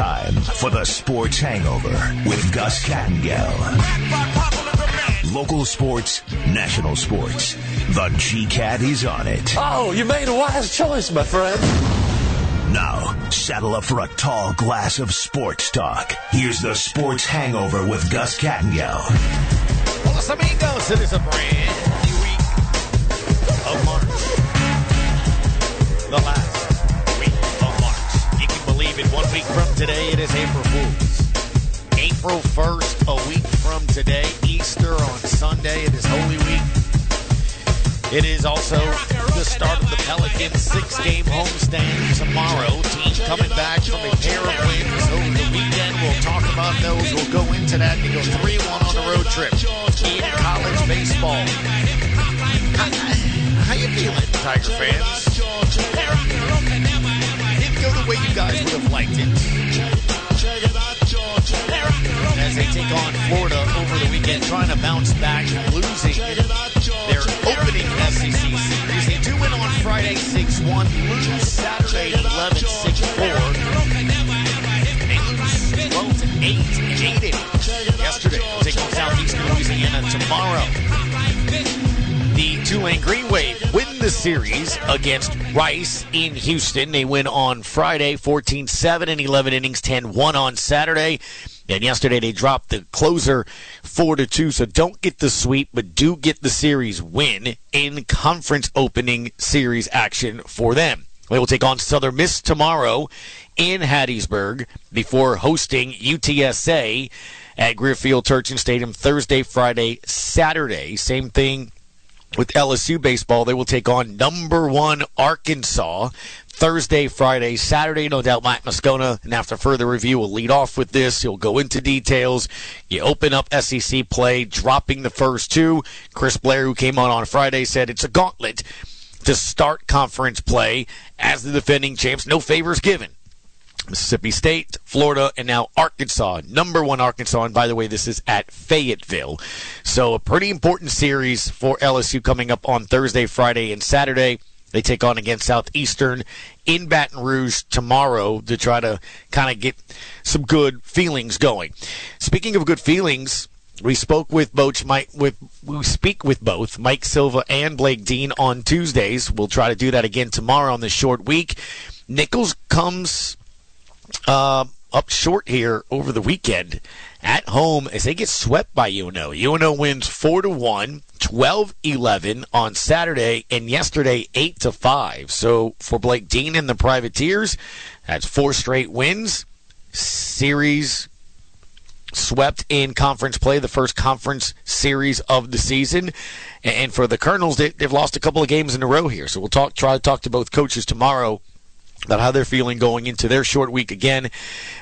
time for the Sports Hangover with Gus Kattengell. Local sports, national sports. The GCAT is on it. Oh, you made a wise choice, my friend. Now, saddle up for a tall glass of sports talk. Here's the Sports Hangover with Gus Kattengell. Well, los amigos, it is a brand new week of March. The last week of March. You can believe it. 1 week from today, it is April Fool's. April 1st, a week from today. Easter on Sunday. It is Holy Week. It is also the start of the Pelicans' 6-game homestand tomorrow. Team coming back from a pair of wins over the weekend. We'll talk about those. We'll go into that and go 3-1 on the road trip in college baseball. How you feeling, Tiger fans? Didn't go the way you guys would have liked it. As they take on Florida over the weekend, trying to bounce back, losing their opening SEC series. They do win on Friday 6-1, lose Saturday 11-6-4. They lose 12-8 in 8 innings yesterday. They'll take on Southeastern Louisiana tomorrow. The Tulane Green Wave win the series against Rice in Houston. They win on Friday 14-7 in 11 innings, 10-1 on Saturday. And yesterday they dropped the closer 4-2, so don't get the sweep, but do get the series win in conference opening series action for them. They will take on Southern Miss tomorrow in Hattiesburg before hosting UTSA at Greer Field Turchin Stadium Thursday, Friday, Saturday. Same thing with LSU baseball. They will take on number 1 Arkansas Thursday, Friday, Saturday. No doubt Mike Moscona, and after further review, will lead off with this. He'll go into details. You open up SEC play, dropping the first 2. Chris Blair, who came on Friday, said it's a gauntlet to start conference play as the defending champs. No favors given. Mississippi State, Florida, and now Arkansas. Number 1 Arkansas, and by the way, this is at Fayetteville. So a pretty important series for LSU coming up on Thursday, Friday, and Saturday. They take on against Southeastern in Baton Rouge tomorrow to try to kind of get some good feelings going. Speaking of good feelings, we spoke with both we speak with both Mike Silva and Blake Dean on Tuesdays. We'll try to do that again tomorrow on this short week. Nichols comes up short here over the weekend at home as they get swept by UNO. UNO wins 4-1, 12-11 on Saturday, and yesterday 8-5. So for Blake Dean and the Privateers, that's 4 straight wins. Series swept in conference play, the first conference series of the season. And for the Colonels, they've lost a couple of games in a row here. So we'll try to talk to both coaches tomorrow about how they're feeling going into their short week again.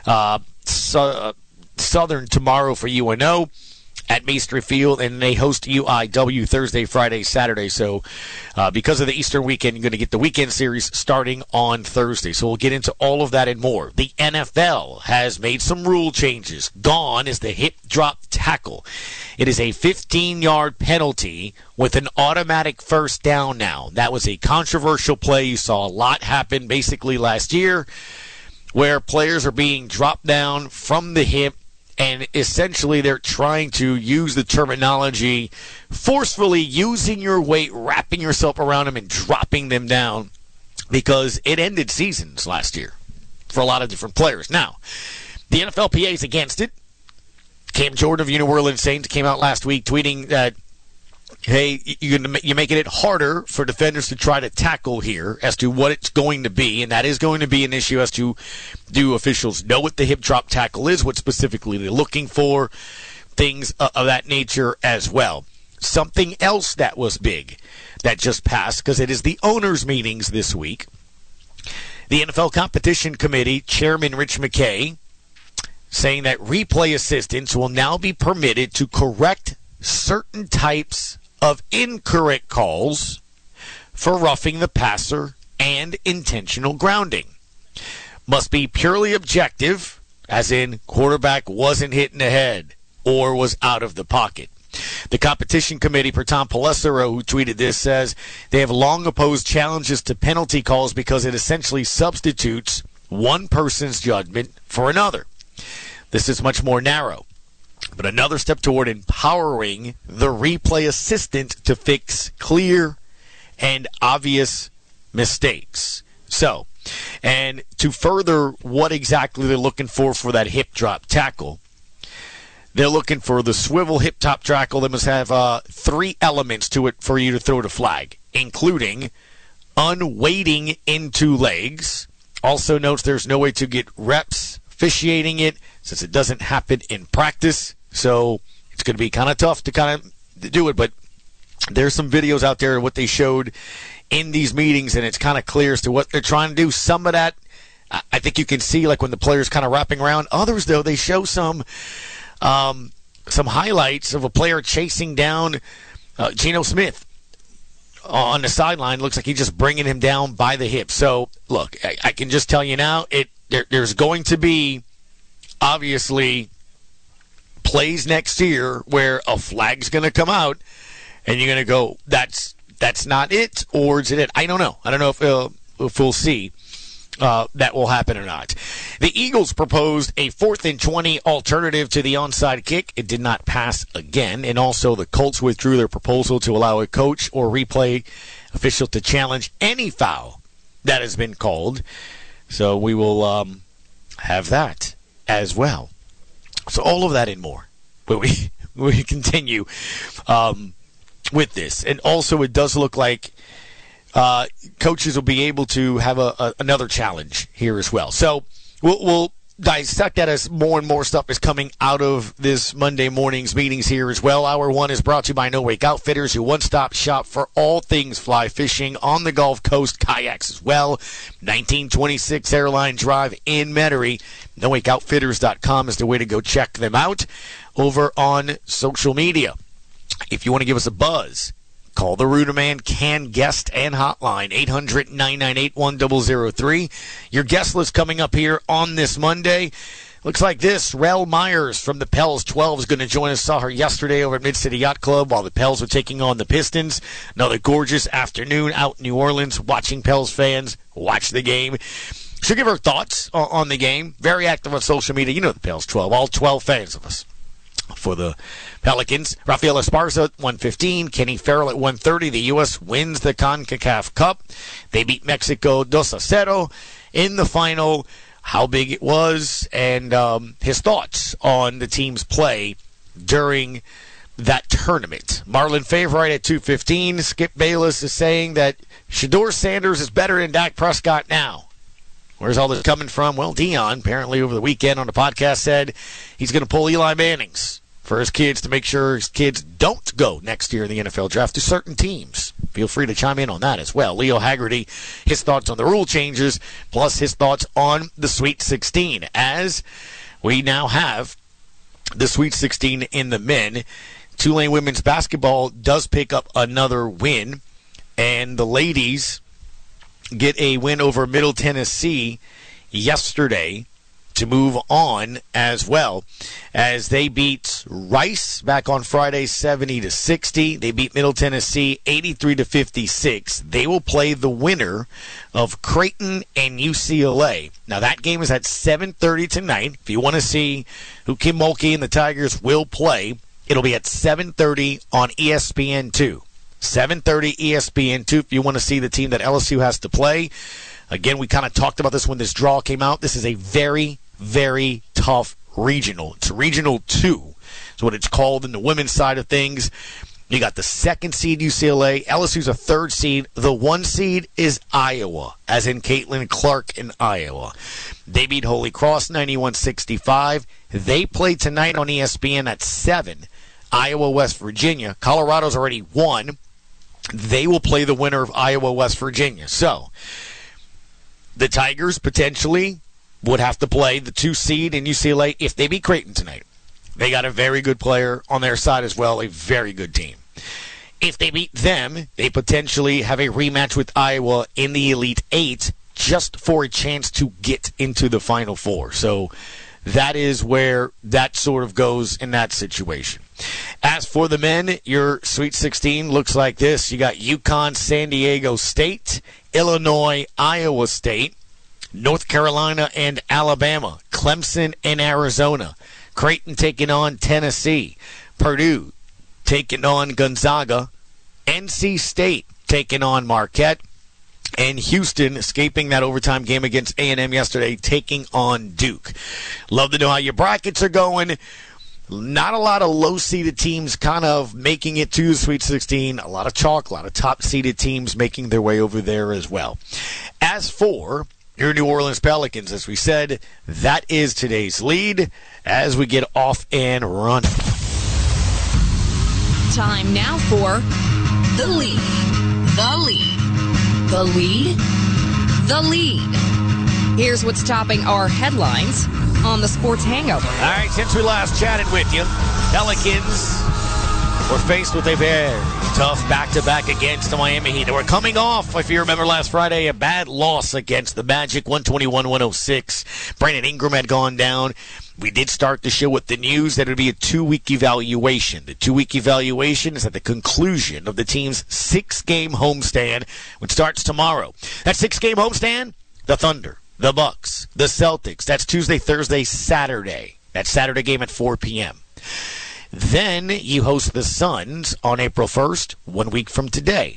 Southern tomorrow for UNO at Maestri Field, and they host UIW Thursday, Friday, Saturday. So because of the Easter weekend, you're going to get the weekend series starting on Thursday. So we'll get into all of that and more. The NFL has made some rule changes. Gone is the hip drop tackle. It is a 15-yard penalty with an automatic first down now. That was a controversial play. You saw a lot happen basically last year where players are being dropped down from the hip, and essentially they're trying to use the terminology forcefully using your weight, wrapping yourself around them, and dropping them down because it ended seasons last year for a lot of different players. Now, the NFLPA is against it. Cam Jordan of New Orleans Saints came out last week tweeting that, hey, you're making it harder for defenders to try to tackle here as to what it's going to be, and that is going to be an issue as to do officials know what the hip drop tackle is, what specifically they're looking for, things of that nature as well. Something else that was big that just passed, because it is the owners' meetings this week. The NFL Competition Committee Chairman Rich McKay saying that replay assistants will now be permitted to correct certain types of incorrect calls for roughing the passer and intentional grounding. Must be purely objective, as in quarterback wasn't hit in the head or was out of the pocket. The competition committee, per Tom Pelissero, who tweeted this, says they have long opposed challenges to penalty calls because it essentially substitutes one person's judgment for another. This is much more narrow, but another step toward empowering the replay assistant to fix clear and obvious mistakes. So, and to further what exactly they're looking for that hip drop tackle, they're looking for the swivel hip top tackle that must have 3 elements to it for you to throw the flag, including unweighting into legs. Also notes there's no way to get reps officiating it since it doesn't happen in practice. So it's going to be kind of tough to kind of do it, but there's some videos out there of what they showed in these meetings, and it's kind of clear as to what they're trying to do. Some of that, I think you can see, like when the player's kind of wrapping around. Others, though, they show some highlights of a player chasing down Geno Smith on the sideline. Looks like he's just bringing him down by the hip. So, look, I can just tell you now, there's going to be, obviously, plays next year where a flag's going to come out, and you're going to go, that's not it, or is it it? I don't know. I don't know if we'll see that will happen or not. The Eagles proposed a 4th and 20 alternative to the onside kick. It did not pass again, and also the Colts withdrew their proposal to allow a coach or replay official to challenge any foul that has been called. So we will have that as well. So all of that and more. But we continue with this. And also it does look like coaches will be able to have another challenge here as well. So we'll dissect that as more and more stuff is coming out of this Monday morning's meetings here as well. Hour 1 is brought to you by No Wake Outfitters, your one-stop shop for all things fly fishing on the Gulf Coast, kayaks as well. 1926 Airline Drive in Metairie. NoWakeOutfitters.com is the way to go check them out over on social media. If you want to give us a buzz, call the Ruderman Can Guest and Hotline, 800-998-1003. Your guest list coming up here on this Monday. Looks like this. Rel Myers from the Pels 12 is going to join us. Saw her yesterday over at Mid-City Yacht Club while the Pels were taking on the Pistons. Another gorgeous afternoon out in New Orleans watching Pels fans watch the game. She'll give her thoughts on the game. Very active on social media. You know the Pels 12. All 12 fans of us. For the Pelicans, Rafael Esparza at 115, Kenny Farrell at 130. The U.S. wins the CONCACAF Cup. They beat Mexico 2-0 in the final. How big it was, and his thoughts on the team's play during that tournament. Marlon Favorite at 215. Skip Bayless is saying that Shedeur Sanders is better than Dak Prescott now. Where's all this coming from? Well, Dion, apparently over the weekend on the podcast, said he's going to pull Eli Manning's for his kids to make sure his kids don't go next year in the NFL draft to certain teams. Feel free to chime in on that as well. Leo Haggerty, his thoughts on the rule changes, plus his thoughts on the Sweet 16, as we now have the Sweet 16 in the men. Tulane women's basketball does pick up another win, and the ladies get a win over Middle Tennessee yesterday to move on as well, as they beat Rice back on Friday 70-60. They beat Middle Tennessee 83-56. They will play the winner of Creighton and UCLA. Now that game is at 7:30 tonight. If you want to see who Kim Mulkey and the Tigers will play, it'll be at 7:30 on ESPN2. 7:30 ESPN2 if you want to see the team that LSU has to play. Again, we kind of talked about this when this draw came out. This is a very, very tough regional. It's Regional 2 is what it's called in the women's side of things. You got the 2nd seed UCLA. LSU's a 3rd seed. The 1 seed is Iowa, as in Caitlin Clark in Iowa. They beat Holy Cross 91-65. They play tonight on ESPN at 7. Iowa, West Virginia. Colorado's already won. They will play the winner of Iowa, West Virginia. So, the Tigers potentially would have to play the 2 seed in UCLA if they beat Creighton tonight. They got a very good player on their side as well, a very good team. If they beat them, they potentially have a rematch with Iowa in the Elite 8 just for a chance to get into the Final Four. So, that is where that sort of goes in that situation. As for the men, your Sweet 16 looks like this. You got UConn, San Diego State, Illinois, Iowa State. North Carolina and Alabama, Clemson and Arizona, Creighton taking on Tennessee, Purdue taking on Gonzaga, NC State taking on Marquette, and Houston escaping that overtime game against A&M yesterday, taking on Duke. Love to know how your brackets are going. Not a lot of low-seeded teams kind of making it to the Sweet 16. A lot of chalk, a lot of top-seeded teams making their way over there as well. As for your New Orleans Pelicans, as we said, that is today's lead as we get off and run. Time now for The Lead. The Lead. The Lead. The Lead. Here's what's topping our headlines on the Sports Hangover. All right, since we last chatted with you, Pelicans were faced with a very tough back-to-back against the Miami Heat. They were coming off, if you remember last Friday, a bad loss against the Magic, 121-106. Brandon Ingram had gone down. We did start the show with the news that it would be a 2-week evaluation. The 2-week evaluation is at the conclusion of the team's 6-game homestand, which starts tomorrow. That 6-game homestand, the Thunder, the Bucks, the Celtics. That's Tuesday, Thursday, Saturday. That Saturday game at 4 p.m. Then you host the Suns on April 1st, 1 week from today,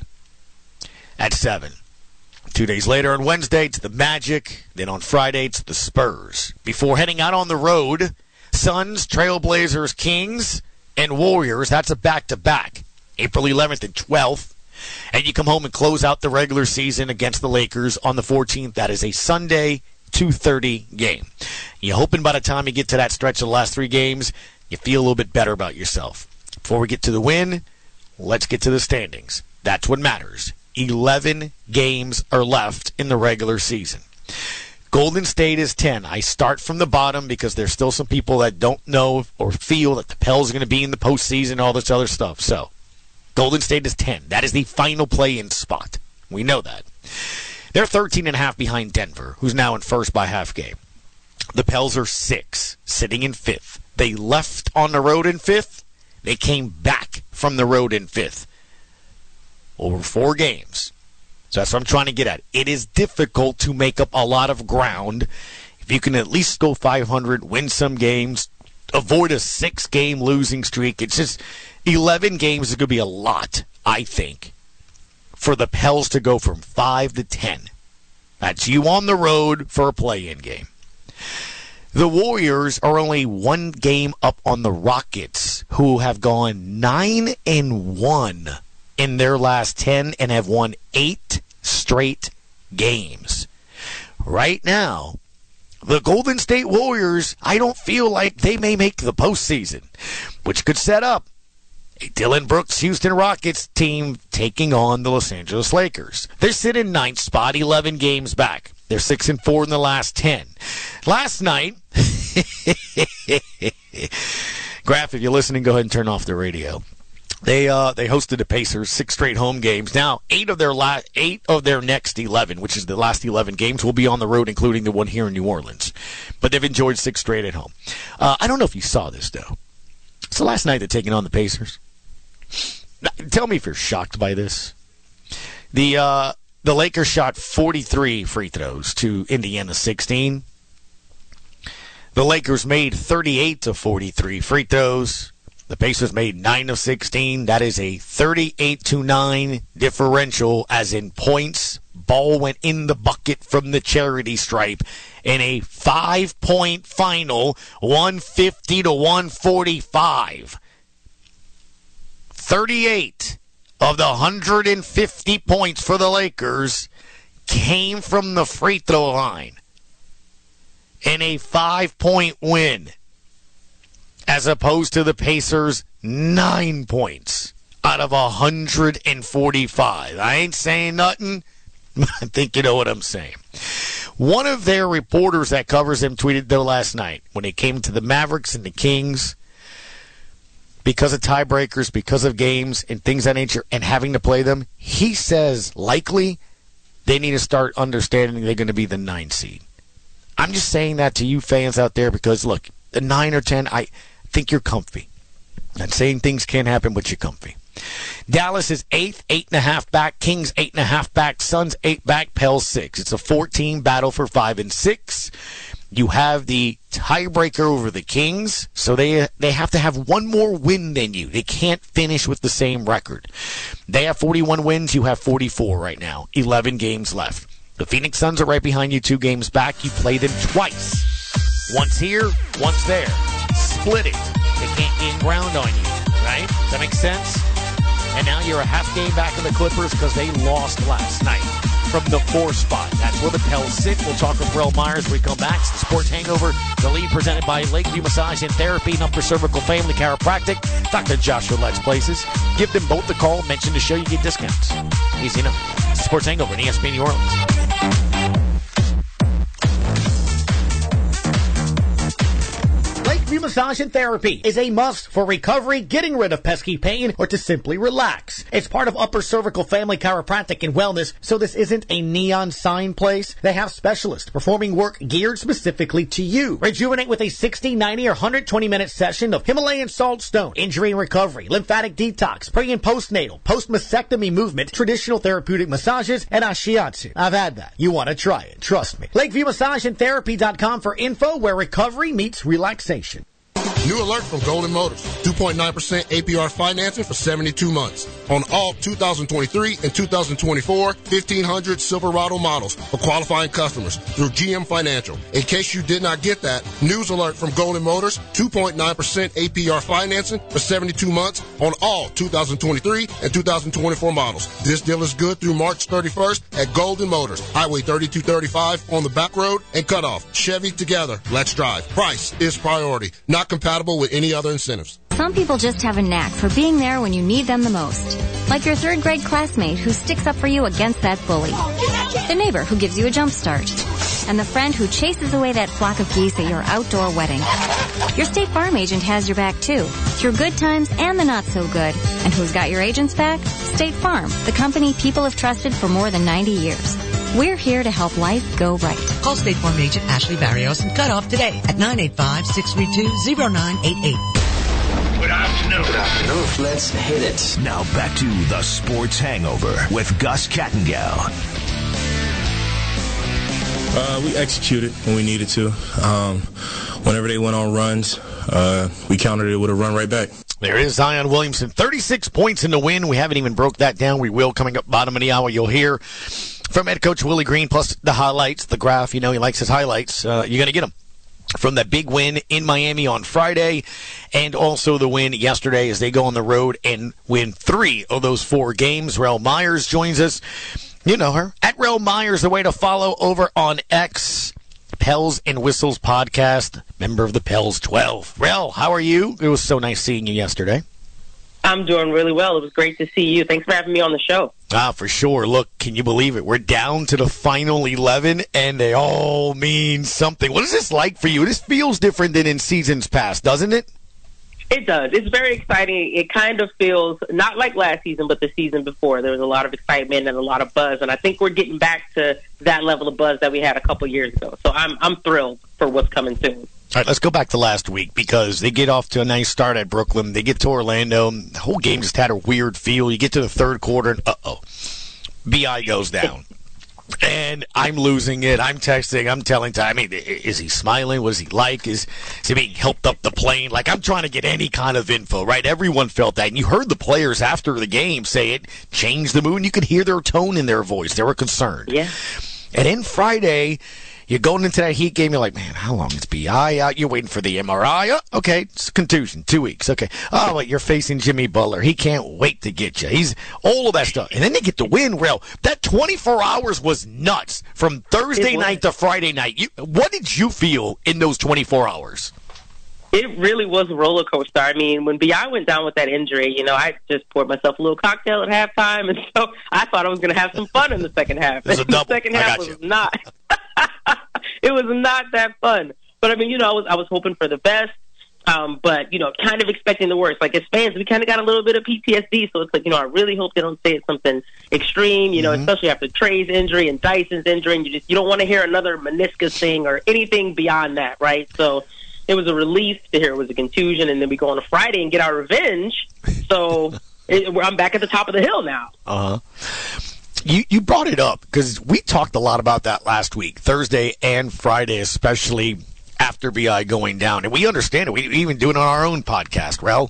at 7. 2 days later on Wednesday, it's the Magic. Then on Friday, it's the Spurs. Before heading out on the road, Suns, Trailblazers, Kings, and Warriors. That's a back-to-back, April 11th and 12th. And you come home and close out the regular season against the Lakers on the 14th. That is a Sunday, 2:30 game. You're hoping by the time you get to that stretch of the last 3 games, you feel a little bit better about yourself. Before we get to the win, let's get to the standings. That's what matters. 11 games are left in the regular season. Golden State is 10. I start from the bottom because there's still some people that don't know or feel that the Pels are going to be in the postseason and all this other stuff. So, Golden State is 10. That is the final play-in spot. We know that. They're 13.5 behind Denver, who's now in first by half game. The Pels are 6, sitting in 5th. They left on the road in 5th. They came back from the road in 5th. Over 4 games. So that's what I'm trying to get at. It is difficult to make up a lot of ground. If you can at least go 500, win some games, avoid a 6-game losing streak. It's just 11 games is going to be a lot, I think, for the Pels to go from 5 to 10. That's you on the road for a play-in game. The Warriors are only 1 game up on the Rockets, who have gone 9-1 in their last 10 and have won 8 straight games. Right now, the Golden State Warriors, I don't feel like they may make the postseason, which could set up a Dillon Brooks Houston Rockets team taking on the Los Angeles Lakers. They're sitting 9th spot, 11 games back. They're 6-4 in the last 10. Last night, Graf, if you're listening, go ahead and turn off the radio. They hosted the Pacers 6 straight home games. Now, 8 of their next 11, which is the last 11 games, will be on the road, including the one here in New Orleans. But they've enjoyed 6 straight at home. I don't know if you saw this, though. So last night they're taking on the Pacers. Tell me if you're shocked by this. The Lakers shot 43 free throws to Indiana's 16. The Lakers made 38 of 43 free throws. The Pacers made 9 of 16. That is a 38-9 differential, as in points. Ball went in the bucket from the charity stripe in a 5-point final, 150-145. 38 of the 150 points for the Lakers came from the free throw line in a 5-point win, as opposed to the Pacers' 9 points out of 145. I ain't saying nothing. I think you know what I'm saying. One of their reporters that covers them tweeted, though, last night, when it came to the Mavericks and the Kings, because of tiebreakers, because of games and things of that nature, and having to play them, he says likely they need to start understanding they're going to be the 9 seed. I'm just saying that to you fans out there because, look, the 9 or 10, I think you're comfy. Not saying things can't happen, but you're comfy. Dallas is 8th, 8.5 back. Kings 8.5 back. Suns 8 back. Pels 6. It's a 14 battle for 5 and 6. You have the tiebreaker over the Kings, so they have to have one more win than you. They can't finish with the same record. They have 41 wins. You have 44 right now. 11 games left. The Phoenix Suns are right behind you, 2 games back. You play them twice. Once here, once there. Split it. They can't gain ground on you, right? Does that make sense? And now you're a half game back in the Clippers because they lost last night from the 4 spot. That's where the Pels sit. We'll talk with Rel Myers when we come back. It's the Sports Hangover, the lead presented by Lakeview Massage and Therapy and Upper Cervical Family Chiropractic. Dr. Joshua Let's Places. Give them both a call. Mention the show. You get discounts. Easy enough. It's the Sports Hangover on ESPN New Orleans. Lakeview Massage and Therapy is a must for recovery, getting rid of pesky pain, or to simply relax. It's part of Upper Cervical Family Chiropractic and Wellness, so this isn't a neon sign place. They have specialists performing work geared specifically to you. Rejuvenate with a 60, 90, or 120-minute session of Himalayan salt stone, injury and recovery, lymphatic detox, pre- and postnatal, post-mastectomy movement, traditional therapeutic massages, and ashiatsu. I've had that. You want to try it. Trust me. LakeviewMassageandTherapy.com for info where recovery meets relaxation. New alert from Golden Motors. 2.9% APR financing for 72 months on all 2023 and 2024 1500 Silverado models for qualifying customers through GM Financial. In case you did not get that, news alert from Golden Motors. 2.9% APR financing for 72 months on all 2023 and 2024 models. This deal is good through March 31st at Golden Motors. Highway 3235 on the back road and cutoff. Chevy together. Let's drive. Price is priority. Not compatible with any other incentives. Some people just have a knack for being there when you need them the most. Like your 3rd grade classmate who sticks up for you against that bully. The neighbor who gives you a jump start. And the friend who chases away that flock of geese at your outdoor wedding. Your State Farm agent has your back too, through good times and the not so good. And who's got your agent's back? State Farm, the company people have trusted for more than 90 years. We're here to help life go right. Call State Farm agent Ashley Barrios and cut off today at 985-632-0988. Good afternoon. Good afternoon. Let's hit it. Now back to the Sports Hangover with Gus Kattengell. We executed when we needed to. Whenever they went on runs, we countered it with a run right back. There is Zion Williamson, 36 points in the win. We haven't even broke that down. We will coming up bottom of the hour. You'll hear from head coach Willie Green, plus the highlights, the graph. You know he likes his highlights. You're going to get them from that big win in Miami on Friday, and also the win yesterday as they go on the road and win 3 of those 4 games. Rel Myers joins us. You know her. At Rel Myers, the way to follow over on X. Pels and Whistles podcast, member of the Pels 12. Rel, how are you? It was so nice seeing you yesterday. I'm doing really well. It was great to see you. Thanks for having me on the show. For sure. Look, can you believe it? We're down to the final 11, and they all mean something. What is this like for you? This feels different than in seasons past, doesn't it? It does. It's very exciting. It kind of feels not like last season, but the season before. There was a lot of excitement and a lot of buzz, and I think we're getting back to that level of buzz that we had a couple years ago. So I'm thrilled for what's coming soon. All right, let's go back to last week because they get off to a nice start at Brooklyn. They get to Orlando. The whole game just had a weird feel. You get to the 3rd quarter, and B.I. goes down. And I'm losing it. I'm texting. I'm telling Ty, is he smiling? What is he like? Is he being helped up the plane? Like, I'm trying to get any kind of info, right? Everyone felt that. And you heard the players after the game say it changed the mood, and you could hear their tone in their voice. They were concerned. Yeah. And then Friday, you're going into that Heat game, you're like, man, how long is B.I. out? You're waiting for the MRI. Okay, it's contusion, 2 weeks. Okay. Oh, wait, you're facing Jimmy Butler. He can't wait to get you. He's all of that stuff. And then they get the win, Rel. That 24 hours was nuts from Thursday night to Friday night. What did you feel in those 24 hours? It really was a roller coaster. I mean, when B.I. went down with that injury, I just poured myself a little cocktail at halftime, and so I thought I was going to have some fun in the second half. It was a double. The second half was not. It was not that fun. But, I was hoping for the best, but, kind of expecting the worst. Like, as fans, we kind of got a little bit of PTSD, so it's like, I really hope they don't say it's something extreme, especially after Trey's injury and Dyson's injury, and you don't want to hear another meniscus thing or anything beyond that, right? So it was a relief to hear it was a contusion, and then we go on a Friday and get our revenge. So I'm back at the top of the hill now. You brought it up because we talked a lot about that last week, Thursday and Friday, especially after BI going down. And we understand it. We even do it on our own podcast, Rel.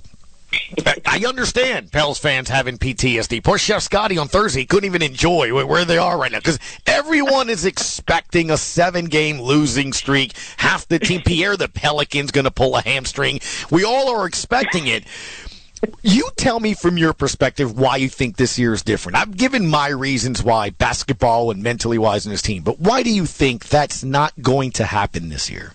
I understand Pels fans having PTSD. Poor Chef Scotty on Thursday couldn't even enjoy where they are right now because everyone is expecting a 7-game losing streak. Half the team, Pierre the Pelican's going to pull a hamstring. We all are expecting it. You tell me from your perspective why you think this year is different. I've given my reasons why, basketball and mentally wise in this team, but why do you think that's not going to happen this year?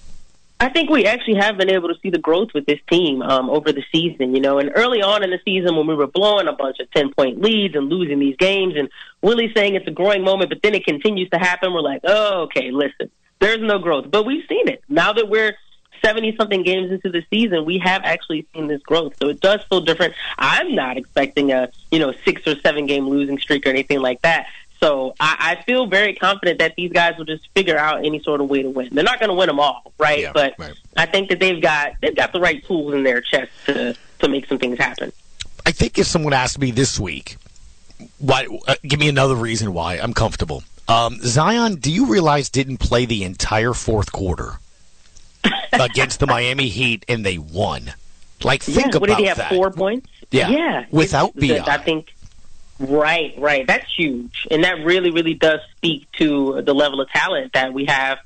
I think we actually have been able to see the growth with this team over the season, and early on in the season when we were blowing a bunch of 10-point leads and losing these games and Willie saying it's a growing moment, but then it continues to happen, we're like, oh, okay, listen, there's no growth. But we've seen it. Now that we're 70-something games into the season, we have actually seen this growth. So it does feel different. I'm not expecting a 6 or 7 game losing streak or anything like that. So I feel very confident that these guys will just figure out any sort of way to win. They're not going to win them all, right? Yeah, but right. I think that they've got the right tools in their chest to make some things happen. I think if someone asked me this week, why, give me another reason why I'm comfortable. Zion, do you realize didn't play the entire fourth quarter against the Miami Heat and they won? Like, think about that. What did he have, 4 points? Yeah. Without BI. I think. Right. That's huge. And that really, really does speak to the level of talent that we have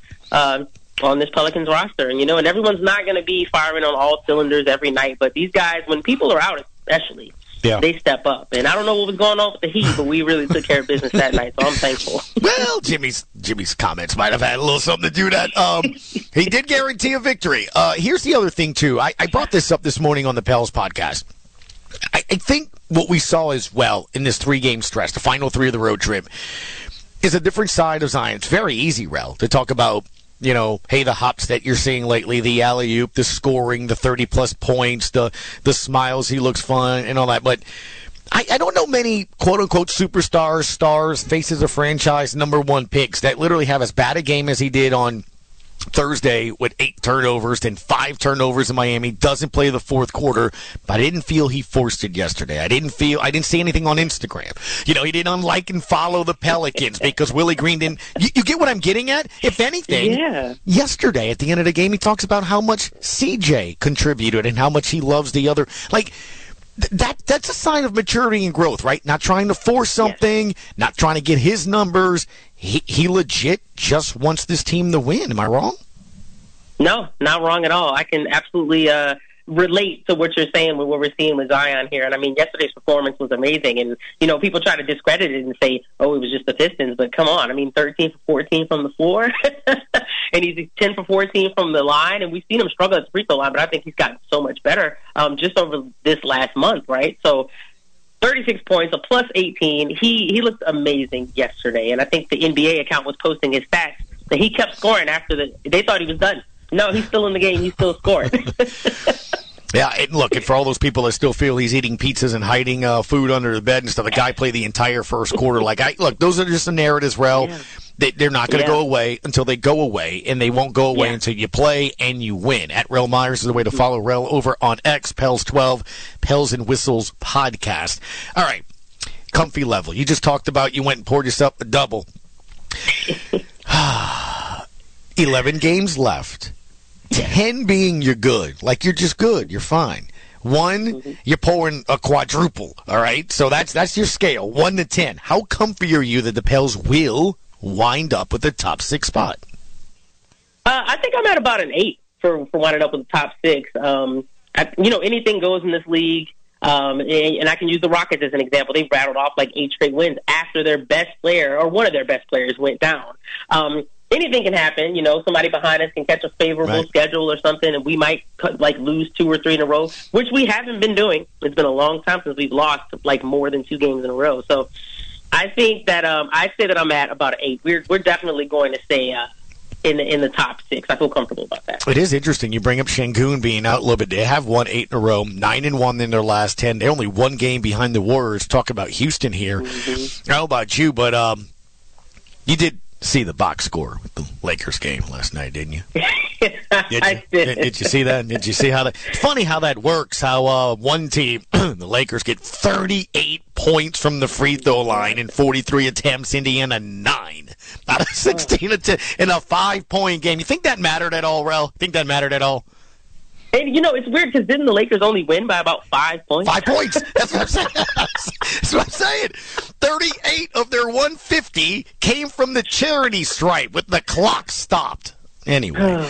on this Pelicans roster. And, and everyone's not going to be firing on all cylinders every night. But these guys, when people are out especially, they step up. And I don't know what was going on with the Heat, but we really took care of business that night, so I'm thankful. Well, Jimmy's comments might have had a little something to do with that. He did guarantee a victory. Here's the other thing, too. I brought this up this morning on the Pels podcast. I think what we saw as well in this 3-game stretch, the final 3 of the road trip, is a different side of Zion. It's very easy, Rel, to talk about, hey, the hops that you're seeing lately, the alley-oop, the scoring, the 30-plus points, the smiles, he looks fun, and all that. But I don't know many quote-unquote superstars, stars, faces of franchise, number 1 picks that literally have as bad a game as he did on Thursday with 8 turnovers, then 5 turnovers in Miami, doesn't play the fourth quarter, but I didn't feel he forced it yesterday. I didn't see anything on Instagram. He didn't unlike and follow the Pelicans because Willie Green didn't. You get what I'm getting at? If anything, yesterday at the end of the game, he talks about how much CJ contributed and how much he loves the other. Like, that's a sign of maturity and growth, right? Not trying to force something, not trying to get his numbers. He legit just wants this team to win. Am I wrong? No, not wrong at all. I can absolutely relate to what you're saying with what we're seeing with Zion here. And I mean, yesterday's performance was amazing. And, people try to discredit it and say, oh, it was just the Pistons. But come on. I mean, 13 for 14 from the floor. And he's 10 for 14 from the line. And we've seen him struggle at the free throw line, but I think he's gotten so much better just over this last month, right? So 36 points, a plus 18. He looked amazing yesterday. And I think the NBA account was posting his stats that he kept scoring after they thought he was done. No, he's still in the game. He's still scoring. Yeah, and look, and for all those people that still feel he's eating pizzas and hiding food under the bed and stuff, the guy played the entire first quarter. Look, those are just the narratives, Rel. Yeah. They're not going to go away until they go away, and they won't go away until you play and you win. At Rel Myers is the way to follow Rel over on X, Pels12, Pels and Whistles podcast. All right, comfy level. You just talked about you went and poured yourself a double. 11 games left. 10 being you're good. Like, you're just good. You're fine. 1, you're pouring a quadruple. All right? So that's your scale, 1 to 10. How comfy are you that the Pels will wind up with the top 6 spot? I think I'm at about an 8 for winding up with the top 6. Anything goes in this league. And I can use the Rockets as an example. They rattled off like 8 straight wins after their best player or one of their best players went down. Anything can happen. Somebody behind us can catch a favorable schedule or something, and we might lose 2 or 3 in a row, which we haven't been doing. It's been a long time since we've lost more than 2 games in a row. So I think that I say that I'm at about an 8. We're definitely going to stay in the top 6. I feel comfortable about that. It is interesting. You bring up Şengün being out a little bit. They have won 8 in a row, 9-1 in their last 10. They're only 1 game behind the Warriors. Talk about Houston here. I don't know about you, but you did see the box score with the Lakers game last night, didn't you? I did. Did you see that? Did you see how that? It's funny how that works. How one team, the Lakers, get 38 points from the free throw line in 43 attempts. Indiana 9 out of 16 attempts in a 5-point game. You think that mattered at all, Rel? Think that mattered at all? And, it's weird because didn't the Lakers only win by about 5 points? 5 points. That's what I'm saying. That's what I'm saying. 38 of their 150 came from the charity stripe with the clock stopped. Anyway,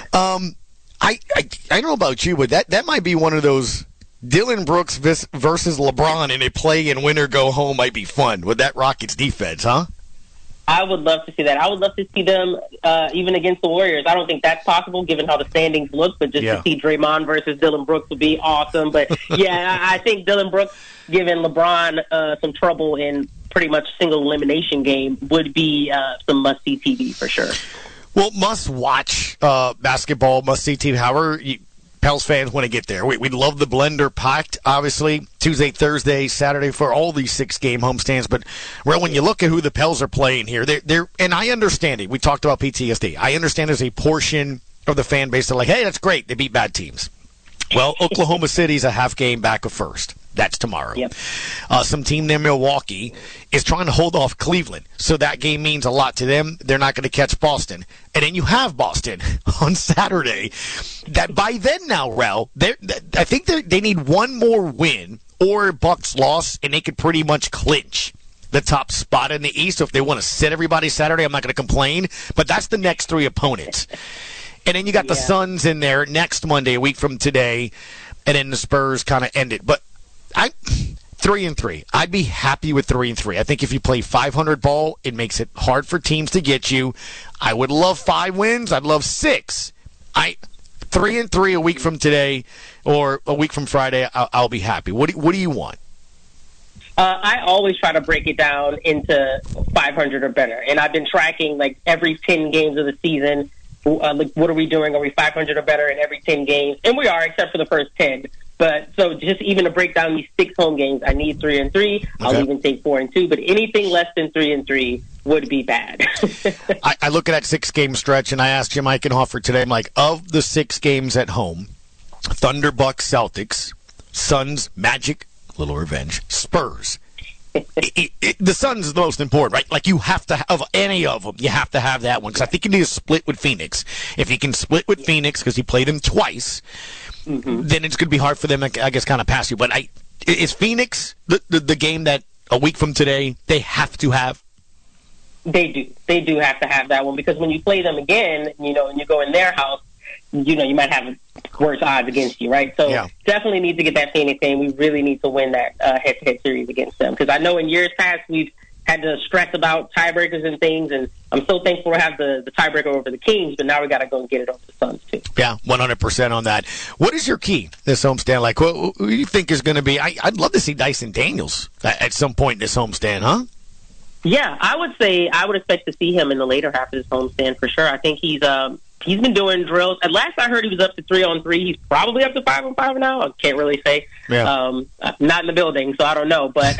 I don't know about you, but that might be one of those Dylan Brooks versus LeBron in a play and winner go home might be fun with that Rockets defense, huh? I would love to see that. I would love to see them even against the Warriors. I don't think that's possible given how the standings look, but just to see Draymond versus Dylan Brooks would be awesome. But, I think Dylan Brooks giving LeBron some trouble in pretty much single elimination game would be some must-see TV for sure. Well, must-watch basketball, must-see TV, however Pels fans want to get there. We love the blender packed, obviously, Tuesday, Thursday, Saturday for all these 6-game homestands. But, when you look at who the Pels are playing here, they're and I understand it. We talked about PTSD. I understand there's a portion of the fan base that are like, hey, that's great. They beat bad teams. Well, Oklahoma City's a half game back of first. That's tomorrow. Yep. Some team near Milwaukee is trying to hold off Cleveland. So that game means a lot to them. They're not going to catch Boston. And then you have Boston on Saturday. That by then now, Rel, I think they need one more win or Bucks loss, and they could pretty much clinch the top spot in the East. So if they want to sit everybody Saturday, I'm not going to complain. But that's the next 3 opponents. And then you got the Suns in there next Monday, a week from today, and then the Spurs kind of end it. But 3-3. I'd be happy with 3-3. I think if you play 500 ball, it makes it hard for teams to get you. I would love 5 wins. I'd love 6. 3-3 a week from today or a week from Friday, I'll be happy. What do you want? I always try to break it down into 500 or better. And I've been tracking every 10 games of the season. What are we doing? Are we 500 or better in every 10 games? And we are, except for the first 10. But so just even to break down these 6 home games, I need 3-3. Okay. I'll even take 4-2. But anything less than 3-3 would be bad. I look at that 6-game stretch, and I asked Jim Eichenhofer today, I'm like, of the 6 games at home, Thunder, Bucks, Celtics, Suns, Magic, little revenge, Spurs. The Suns is the most important, right? Like, you have to have any of them. You have to have that one because I think you need to split with Phoenix. If you can split with Phoenix because you played them twice, then it's going to be hard for them, I guess, kind of pass you. But is Phoenix the game that a week from today they have to have? They do. They do have to have that one because when you play them again, and you go in their house, you might have worse odds against you, right? So definitely need to get that Phoenix game. We really need to win that head-to-head series against them because I know in years past we've had to stress about tiebreakers and things, and I'm so thankful to have the tiebreaker over the Kings, but now we got to go and get it over the Suns too. Yeah, 100% on that. What is your key this homestand? Like, what do you think is going to be? I'd love to see Dyson Daniels at some point in this homestand, huh? Yeah, I would expect to see him in the later half of this homestand for sure. I think he's been doing drills. At last I heard he was up to 3-on-3. He's probably up to 5-on-5 now. I can't really say. Yeah. Not in the building, so I don't know. But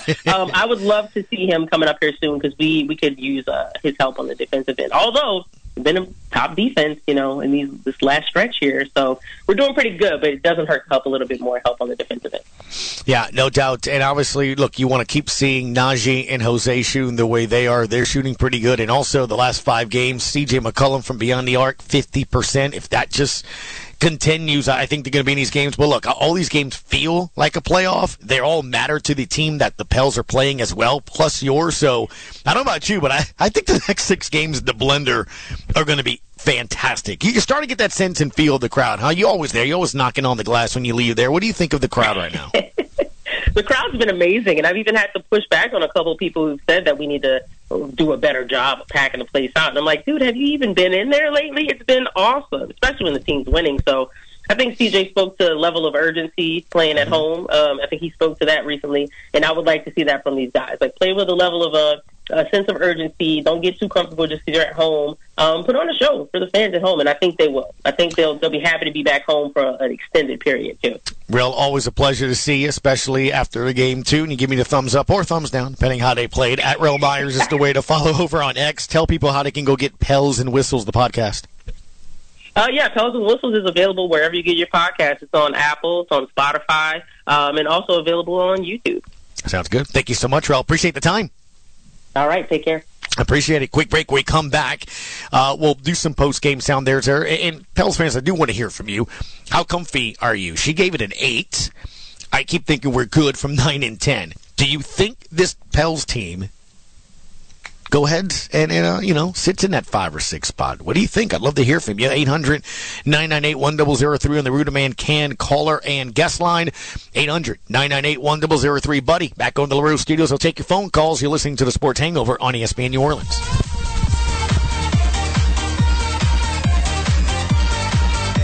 I would love to see him coming up here soon because we could use his help on the defensive end. Although been a top defense, in this last stretch here. So we're doing pretty good, but it doesn't hurt to help a little bit more help on the defensive end. Yeah, no doubt. And obviously, look, you want to keep seeing Najee and Jose shooting the way they are. They're shooting pretty good. And also the last 5 games, C.J. McCollum from beyond the arc, 50%. If that just continues, I think they're going to be in these games. Well, look, all these games feel like a playoff. They all matter to the team that the Pels are playing as well, plus yours. So I don't know about you, but I think the next 6 games at the Blender are going to be fantastic. You start to get that sense and feel of the crowd, huh? You're always there. You're always knocking on the glass when you leave there. What do you think of the crowd right now? The crowd's been amazing, and I've even had to push back on a couple of people who've said that we need to do a better job of packing the place out. And I'm like, dude, have you even been in there lately? It's been awesome, especially when the team's winning. So I think CJ spoke to a level of urgency playing at home. I think he spoke to that recently, and I would like to see that from these guys. Like, play with a level of a sense of urgency. Don't get too comfortable just because you're at home. Put on a show for the fans at home, and I think they will. I think they'll be happy to be back home for an extended period, too. Real, always a pleasure to see you, especially after the game, too. And you give me the thumbs up or thumbs down, depending how they played. At Real Myers is the way to follow over on X. Tell people how they can go get Pels and Whistles, the podcast. Yeah, Pels and Whistles is available wherever you get your podcast. It's on Apple, it's on Spotify, and also available on YouTube. Sounds good. Thank you so much, Real. Appreciate the time. All right, take care. Appreciate it. Quick break. When we come back, we'll do some post-game sound there. And Pels fans, I do want to hear from you. How comfy are you? She gave it an 8. I keep thinking we're good from 9 and 10. Do you think this Pels team go ahead and sits in that 5 or 6 spot? What do you think? I'd love to hear from you. 800-998-1003 on the Ruderman Can caller and guest line. 800-998-1003. Buddy, back on the LaRue Studios. I'll take your phone calls. You're listening to the Sports Hangover on ESPN New Orleans.